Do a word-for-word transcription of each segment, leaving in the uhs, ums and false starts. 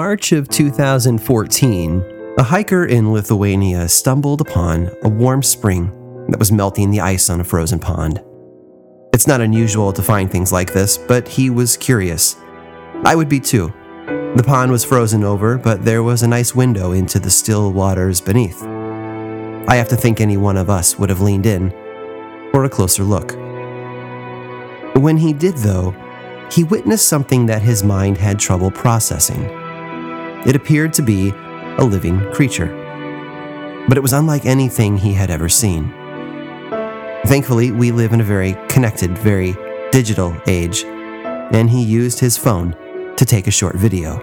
March of two thousand fourteen, a hiker in Lithuania stumbled upon a warm spring that was melting the ice on a frozen pond. It's not unusual to find things like this, but he was curious. I would be too. The pond was frozen over, but there was a nice window into the still waters beneath. I have to think any one of us would have leaned in for a closer look. When he did, though, he witnessed something that his mind had trouble processing. It appeared to be a living creature, but it was unlike anything he had ever seen. Thankfully, we live in a very connected, very digital age, and he used his phone to take a short video.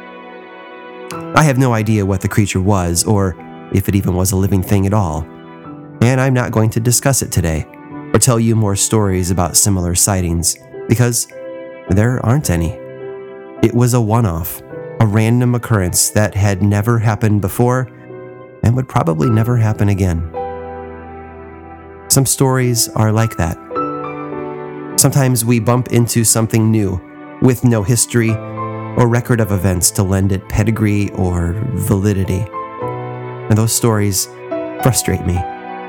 I have no idea what the creature was, or if it even was a living thing at all, and I'm not going to discuss it today, or tell you more stories about similar sightings, because there aren't any. It was a one-off, a random occurrence that had never happened before, and would probably never happen again. Some stories are like that. Sometimes we bump into something new, with no history or record of events to lend it pedigree or validity. And those stories frustrate me.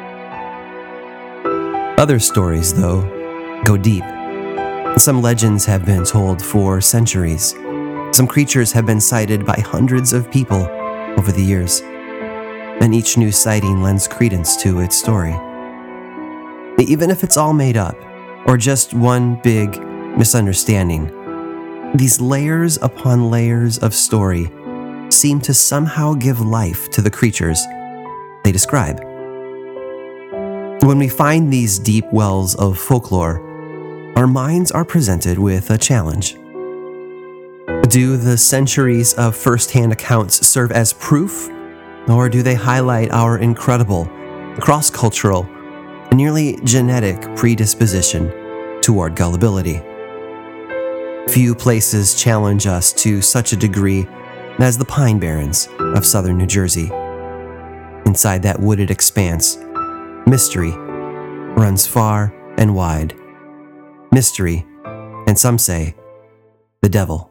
Other stories, though, go deep. Some legends have been told for centuries. Some creatures have been sighted by hundreds of people over the years. And each new sighting lends credence to its story. Even if it's all made up, or just one big misunderstanding, these layers upon layers of story seem to somehow give life to the creatures they describe. When we find these deep wells of folklore, our minds are presented with a challenge. Do the centuries of first-hand accounts serve as proof, or do they highlight our incredible, cross-cultural, nearly genetic predisposition toward gullibility? Few places challenge us to such a degree as the Pine Barrens of southern New Jersey. Inside that wooded expanse, mystery runs far and wide. Mystery, and some say, the devil.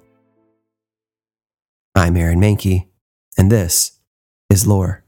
I'm Aaron Mahnke, and this is Lore.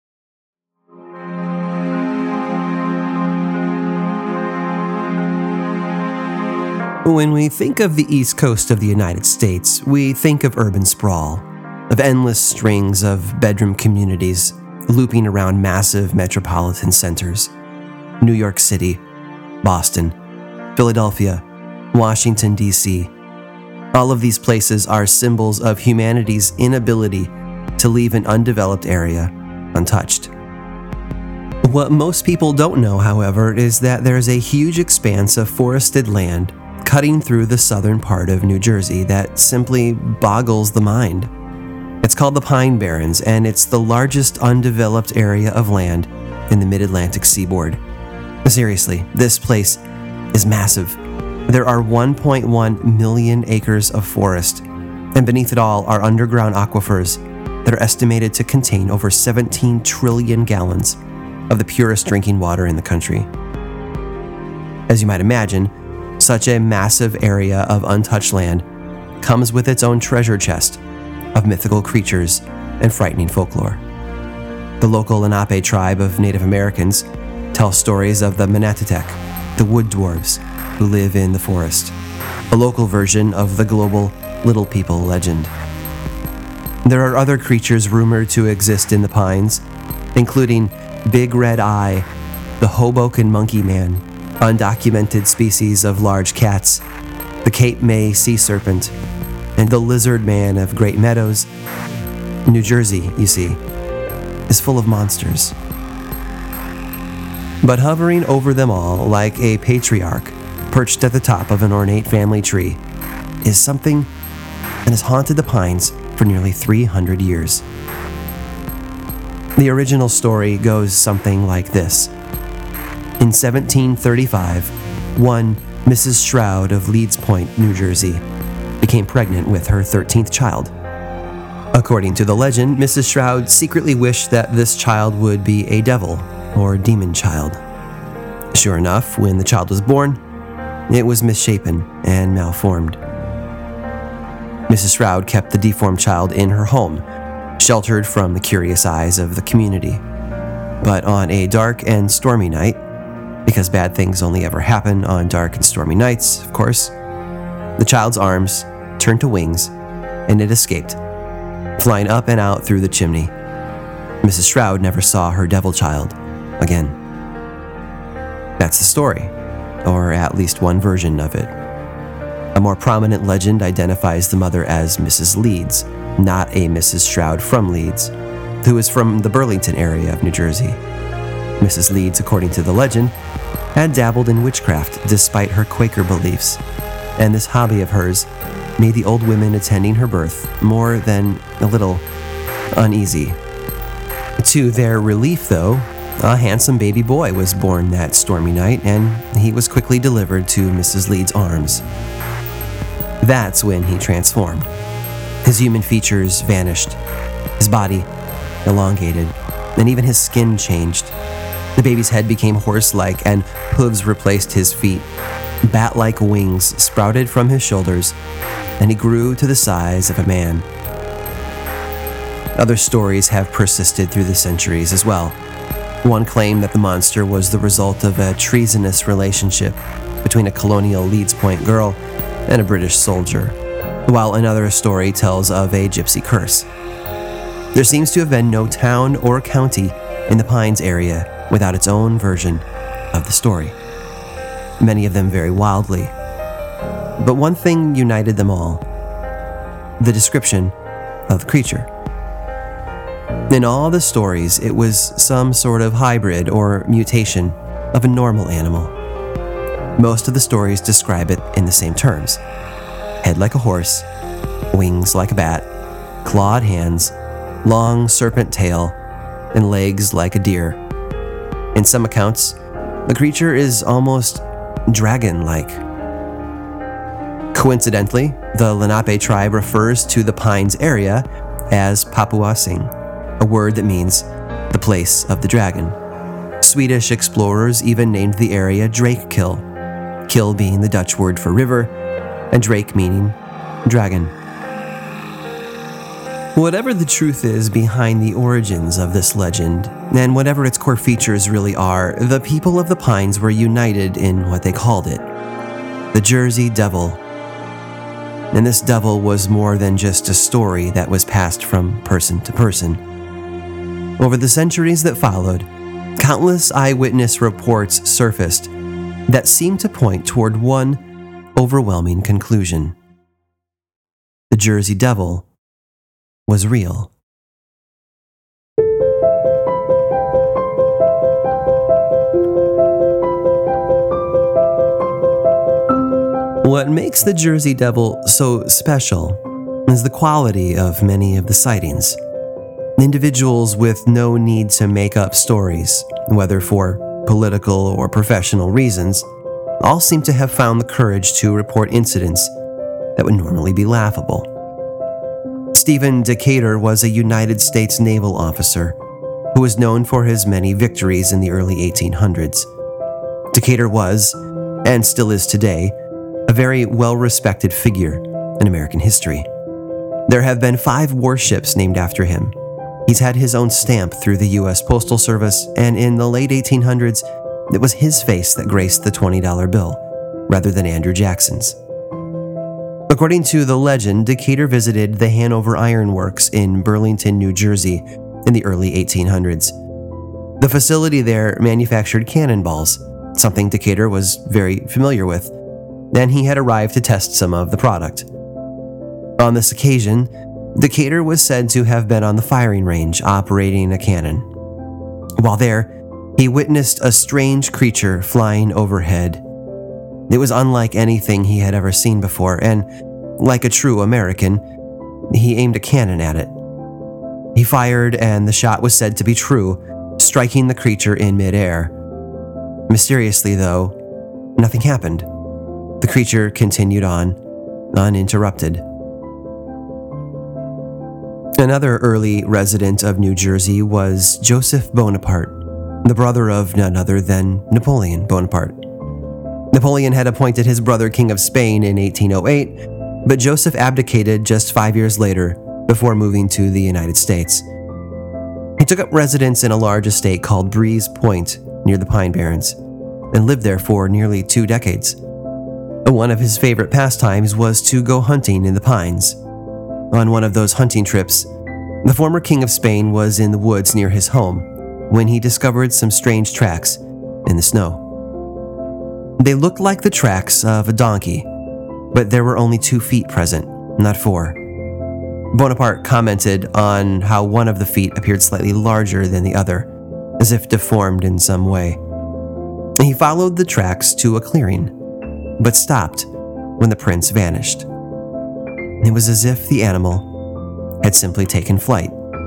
When we think of the East Coast of the United States, we think of urban sprawl, of endless strings of bedroom communities looping around massive metropolitan centers. New York City, Boston, Philadelphia, Washington, D C All of these places are symbols of humanity's inability to leave an undeveloped area untouched. What most people don't know, however, is that there is a huge expanse of forested land cutting through the southern part of New Jersey that simply boggles the mind. It's called the Pine Barrens, and it's the largest undeveloped area of land in the mid-Atlantic seaboard. Seriously, this place is massive. There are one point one million acres of forest, and beneath it all are underground aquifers that are estimated to contain over seventeen trillion gallons of the purest drinking water in the country. As you might imagine, such a massive area of untouched land comes with its own treasure chest of mythical creatures and frightening folklore. The local Lenape tribe of Native Americans tell stories of the Manatatec, the wood dwarves who live in the forest, a local version of the global Little People legend. There are other creatures rumored to exist in the pines, including Big Red Eye, the Hoboken Monkey Man, undocumented species of large cats, the Cape May sea serpent, and the lizard man of Great Meadows. New Jersey, you see, is full of monsters. But hovering over them all like a patriarch perched at the top of an ornate family tree is something that has haunted the pines for nearly three hundred years. The original story goes something like this. In seventeen thirty-five, one Missus Shroud of Leeds Point, New Jersey, became pregnant with her thirteenth child. According to the legend, Missus Shroud secretly wished that this child would be a devil or demon child. Sure enough, when the child was born, it was misshapen and malformed. Missus Shroud kept the deformed child in her home, sheltered from the curious eyes of the community. But on a dark and stormy night, because bad things only ever happen on dark and stormy nights, of course, the child's arms turned to wings and it escaped, flying up and out through the chimney. Missus Shroud never saw her devil child again. That's the story, or at least one version of it. A more prominent legend identifies the mother as Missus Leeds, not a Missus Shroud from Leeds, who is from the Burlington area of New Jersey. Missus Leeds, according to the legend, had dabbled in witchcraft despite her Quaker beliefs, and this hobby of hers made the old women attending her birth more than a little uneasy. To their relief, though, a handsome baby boy was born that stormy night, and he was quickly delivered to Missus Leeds' arms. That's when he transformed. His human features vanished, his body elongated, and even his skin changed. The baby's head became horse-like, and hooves replaced his feet. Bat-like wings sprouted from his shoulders, and he grew to the size of a man. Other stories have persisted through the centuries as well. One claimed that the monster was the result of a treasonous relationship between a colonial Leeds Point girl and a British soldier, while another story tells of a gypsy curse. There seems to have been no town or county in the Pines area without its own version of the story, many of them very wildly. But one thing united them all: the description of the creature. In all the stories, it was some sort of hybrid or mutation of a normal animal. Most of the stories describe it in the same terms: head like a horse, wings like a bat, clawed hands, long serpent tail, and legs like a deer. In some accounts, the creature is almost dragon-like. Coincidentally, the Lenape tribe refers to the Pines area as Papuasing, a word that means the place of the dragon. Swedish explorers even named the area Drakekill, kill being the Dutch word for river, and Drake meaning dragon. Whatever the truth is behind the origins of this legend, and whatever its core features really are, the people of the Pines were united in what they called it: the Jersey Devil. And this devil was more than just a story that was passed from person to person. Over the centuries that followed, countless eyewitness reports surfaced that seemed to point toward one overwhelming conclusion: the Jersey Devil was real. What makes the Jersey Devil so special is the quality of many of the sightings. Individuals with no need to make up stories, whether for political or professional reasons, all seem to have found the courage to report incidents that would normally be laughable. Stephen Decatur was a United States naval officer who was known for his many victories in the early eighteen hundreds. Decatur was, and still is today, a very well-respected figure in American history. There have been five warships named after him. He's had his own stamp through the U S Postal Service, and in the late eighteen hundreds, it was his face that graced the twenty dollar bill, rather than Andrew Jackson's. According to the legend, Decatur visited the Hanover Iron Works in Burlington, New Jersey, in the early eighteen hundreds. The facility there manufactured cannonballs, something Decatur was very familiar with, and he had arrived to test some of the product. On this occasion, Decatur was said to have been on the firing range operating a cannon. While there, he witnessed a strange creature flying overhead. It was unlike anything he had ever seen before, and like a true American, he aimed a cannon at it. He fired, and the shot was said to be true, striking the creature in midair. Mysteriously, though, nothing happened. The creature continued on, uninterrupted. Another early resident of New Jersey was Joseph Bonaparte, the brother of none other than Napoleon Bonaparte. Napoleon had appointed his brother King of Spain in eighteen oh eight, but Joseph abdicated just five years later before moving to the United States. He took up residence in a large estate called Breeze Point near the Pine Barrens and lived there for nearly two decades. One of his favorite pastimes was to go hunting in the pines. On one of those hunting trips, the former king of Spain was in the woods near his home when he discovered some strange tracks in the snow. They looked like the tracks of a donkey, but there were only two feet present, not four. Bonaparte commented on how one of the feet appeared slightly larger than the other, as if deformed in some way. He followed the tracks to a clearing, but stopped when the prince vanished. It was as if the animal had simply taken flight.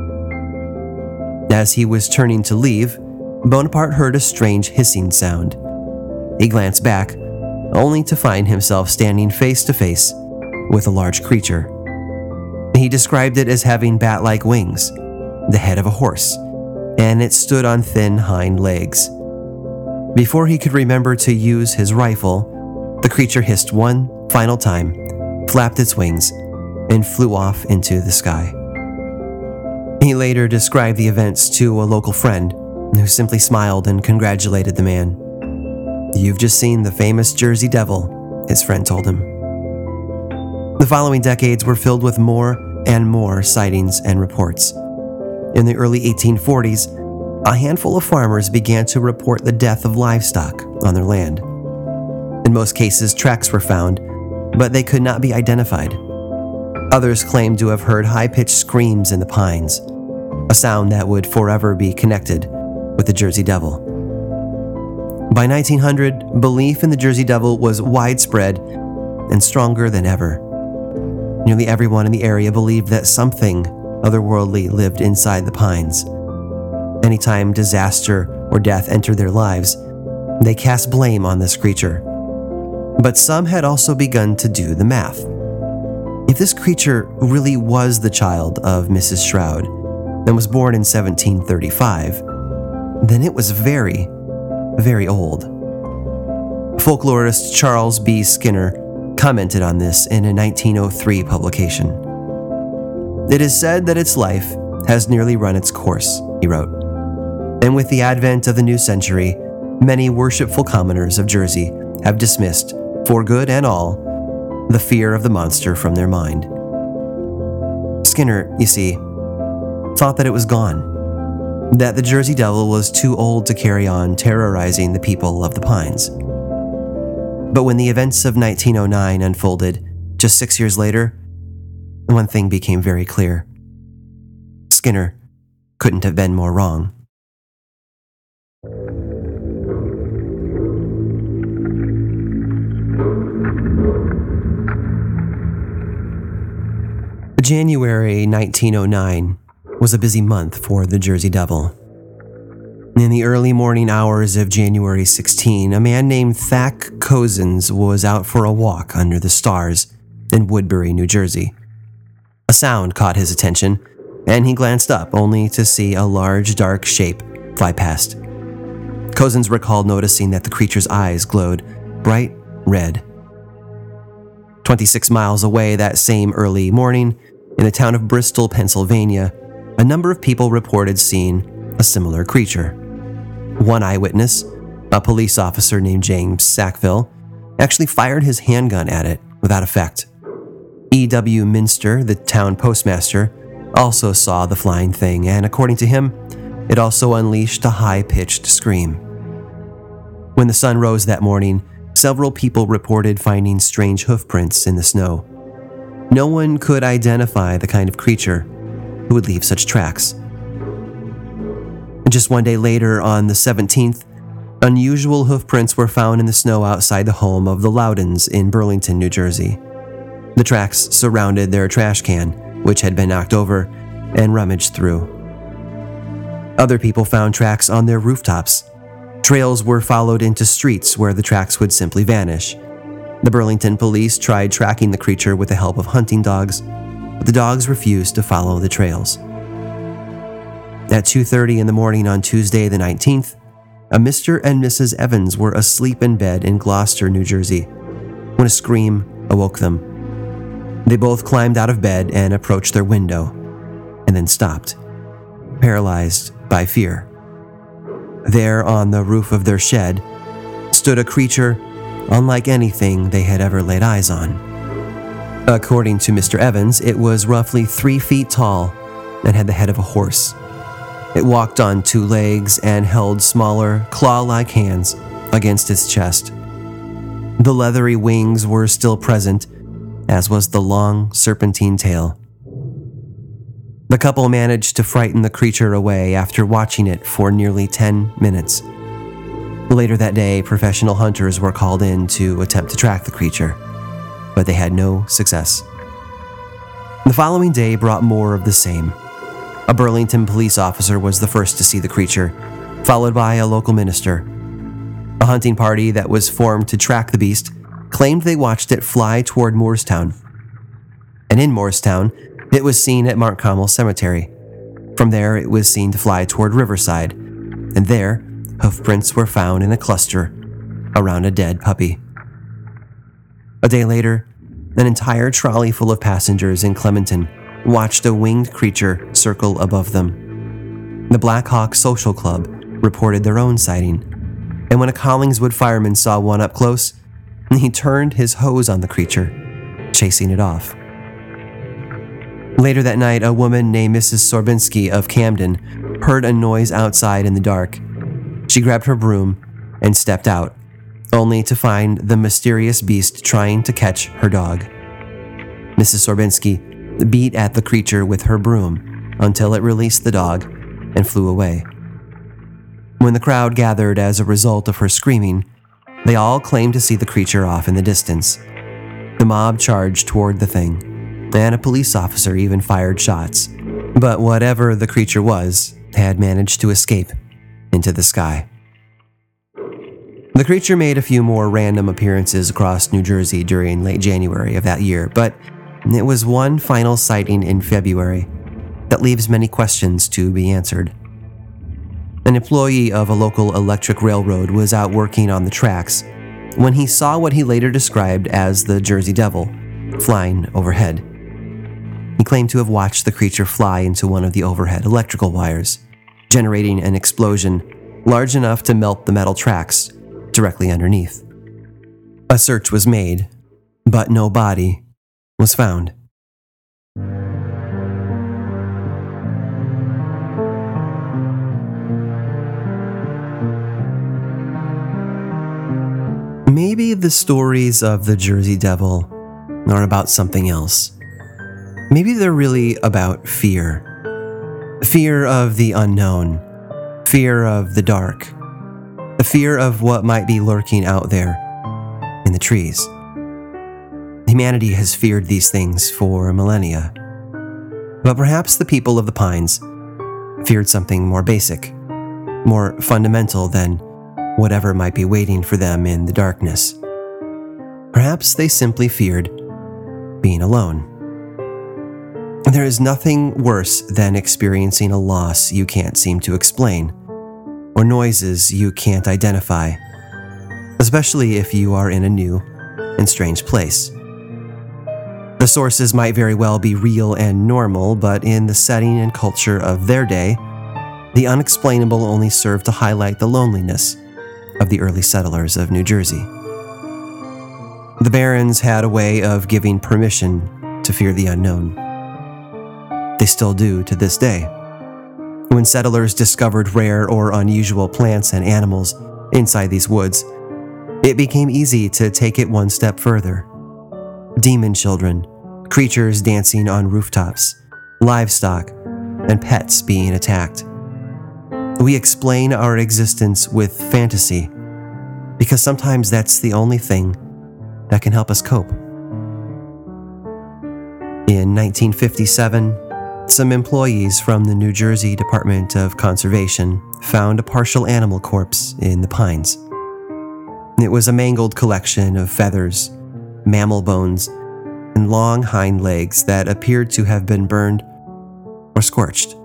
As he was turning to leave, Bonaparte heard a strange hissing sound. He glanced back, only to find himself standing face to face with a large creature. He described it as having bat-like wings, the head of a horse, and it stood on thin hind legs. Before he could remember to use his rifle, the creature hissed one final time, flapped its wings, and flew off into the sky. He later described the events to a local friend, who simply smiled and congratulated the man. "You've just seen the famous Jersey Devil," his friend told him. The following decades were filled with more and more sightings and reports. In the early eighteen forties, a handful of farmers began to report the death of livestock on their land. In most cases, tracks were found, but they could not be identified. Others claimed to have heard high-pitched screams in the pines, a sound that would forever be connected with the Jersey Devil. By nineteen hundred, belief in the Jersey Devil was widespread and stronger than ever. Nearly everyone in the area believed that something otherworldly lived inside the pines. Anytime disaster or death entered their lives, they cast blame on this creature. But some had also begun to do the math. If this creature really was the child of Missus Shroud and was born in seventeen thirty-five, then it was very, very old. Folklorist Charles B. Skinner commented on this in a nineteen oh three publication. "It is said that its life has nearly run its course," he wrote. "And with the advent of the new century, many worshipful commoners of Jersey have dismissed, for good and all, the fear of the monster from their mind." Skinner, you see, thought that it was gone, that the Jersey Devil was too old to carry on terrorizing the people of the pines. But when the events of nineteen oh nine unfolded, just six years later, one thing became very clear. Skinner couldn't have been more wrong. January nineteen oh nine was a busy month for the Jersey Devil. In the early morning hours of January sixteenth, a man named Thack Cozens was out for a walk under the stars in Woodbury, New Jersey. A sound caught his attention, and he glanced up only to see a large, dark shape fly past. Cozens recalled noticing that the creature's eyes glowed bright red. twenty-six miles away that same early morning, in the town of Bristol, Pennsylvania, a number of people reported seeing a similar creature. One eyewitness, a police officer named James Sackville, actually fired his handgun at it without effect. E W Minster, the town postmaster, also saw the flying thing, and according to him, it also unleashed a high-pitched scream. When the sun rose that morning, several people reported finding strange hoofprints in the snow. No one could identify the kind of creature who would leave such tracks. Just one day later, on the seventeenth, unusual hoofprints were found in the snow outside the home of the Loudons in Burlington, New Jersey. The tracks surrounded their trash can, which had been knocked over and rummaged through. Other people found tracks on their rooftops. Trails were followed into streets where the tracks would simply vanish. The Burlington police tried tracking the creature with the help of hunting dogs, but the dogs refused to follow the trails. At two thirty in the morning on Tuesday the nineteenth, a Mister and Missus Evans were asleep in bed in Gloucester, New Jersey, when a scream awoke them. They both climbed out of bed and approached their window, and then stopped, paralyzed by fear. There, on the roof of their shed, stood a creature unlike anything they had ever laid eyes on. According to Mister Evans, it was roughly three feet tall and had the head of a horse. It walked on two legs and held smaller, claw-like hands against its chest. The leathery wings were still present, as was the long, serpentine tail. The couple managed to frighten the creature away after watching it for nearly ten minutes. Later that day, professional hunters were called in to attempt to track the creature, but they had no success. The following day brought more of the same. A Burlington police officer was the first to see the creature, followed by a local minister. A hunting party that was formed to track the beast claimed they watched it fly toward Moorestown. And in Moorestown, it was seen at Mount Carmel Cemetery. From there, it was seen to fly toward Riverside, and there, hoofprints were found in a cluster around a dead puppy. A day later, an entire trolley full of passengers in Clementon watched a winged creature circle above them. The Black Hawk Social Club reported their own sighting, and when a Collingswood fireman saw one up close, he turned his hose on the creature, chasing it off. Later that night, a woman named Missus Sorbinski of Camden heard a noise outside in the dark. She grabbed her broom and stepped out, only to find the mysterious beast trying to catch her dog. Missus Sorbinski beat at the creature with her broom until it released the dog and flew away. When the crowd gathered as a result of her screaming, they all claimed to see the creature off in the distance. The mob charged toward the thing, and a police officer even fired shots. But whatever the creature was, had managed to escape into the sky. The creature made a few more random appearances across New Jersey during late January of that year, but it was one final sighting in February that leaves many questions to be answered. An employee of a local electric railroad was out working on the tracks when he saw what he later described as the Jersey Devil flying overhead. He claimed to have watched the creature fly into one of the overhead electrical wires, generating an explosion large enough to melt the metal tracks directly underneath. A search was made, but no body was found. Maybe the stories of the Jersey Devil are about something else. Maybe they're really about fear. Fear of the unknown. Fear of the dark. The fear of what might be lurking out there in the trees. Humanity has feared these things for millennia. But perhaps the people of the Pines feared something more basic, more fundamental than whatever might be waiting for them in the darkness. Perhaps they simply feared being alone. There is nothing worse than experiencing a loss you can't seem to explain, or noises you can't identify, especially if you are in a new and strange place. The sources might very well be real and normal, but in the setting and culture of their day, the unexplainable only served to highlight the loneliness of the early settlers of New Jersey. The Barrens had a way of giving permission to fear the unknown. They still do to this day. When settlers discovered rare or unusual plants and animals inside these woods, it became easy to take it one step further. Demon children, creatures dancing on rooftops, livestock, and pets being attacked. We explain our existence with fantasy because sometimes that's the only thing that can help us cope. In nineteen fifty-seven, some employees from the New Jersey Department of Conservation found a partial animal corpse in the Pines. It was a mangled collection of feathers, mammal bones, and long hind legs that appeared to have been burned or scorched.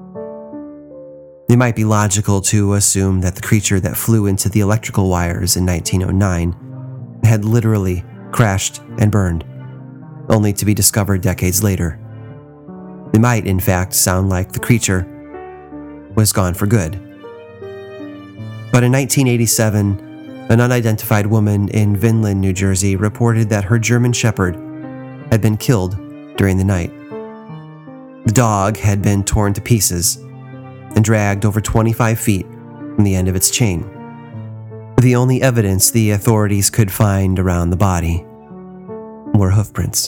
It might be logical to assume that the creature that flew into the electrical wires in nineteen oh nine had literally crashed and burned. only to be discovered decades later. They might, in fact, sound like the creature was gone for good. But in nineteen eighty-seven, an unidentified woman in Vinland, New Jersey, reported that her German Shepherd had been killed during the night. The dog had been torn to pieces and dragged over twenty-five feet from the end of its chain. The only evidence the authorities could find around the body were hoofprints.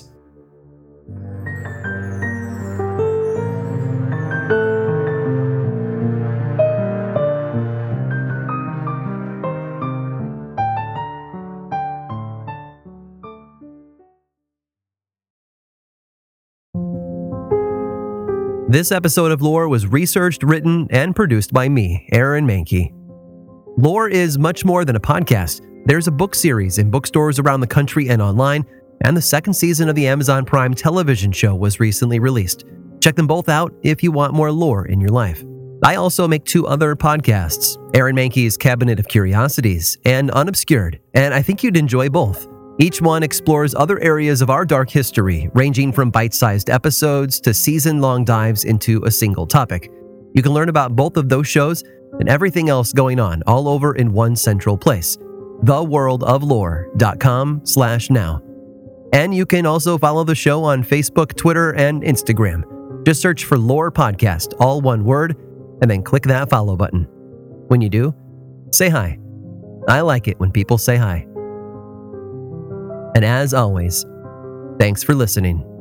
This episode of Lore was researched, written, and produced by me, Aaron Mahnke. Lore is much more than a podcast. There's a book series in bookstores around the country and online, and the second season of the Amazon Prime television show was recently released. Check them both out if you want more lore in your life. I also make two other podcasts, Aaron Mahnke's Cabinet of Curiosities and Unobscured, and I think you'd enjoy both. Each one explores other areas of our dark history, ranging from bite-sized episodes to season-long dives into a single topic. You can learn about both of those shows and everything else going on all over in one central place, the world of lore dot com slash now. And you can also follow the show on Facebook, Twitter, and Instagram. Just search for Lore Podcast, all one word, and then click that follow button. When you do, say hi. I like it when people say hi. And as always, thanks for listening.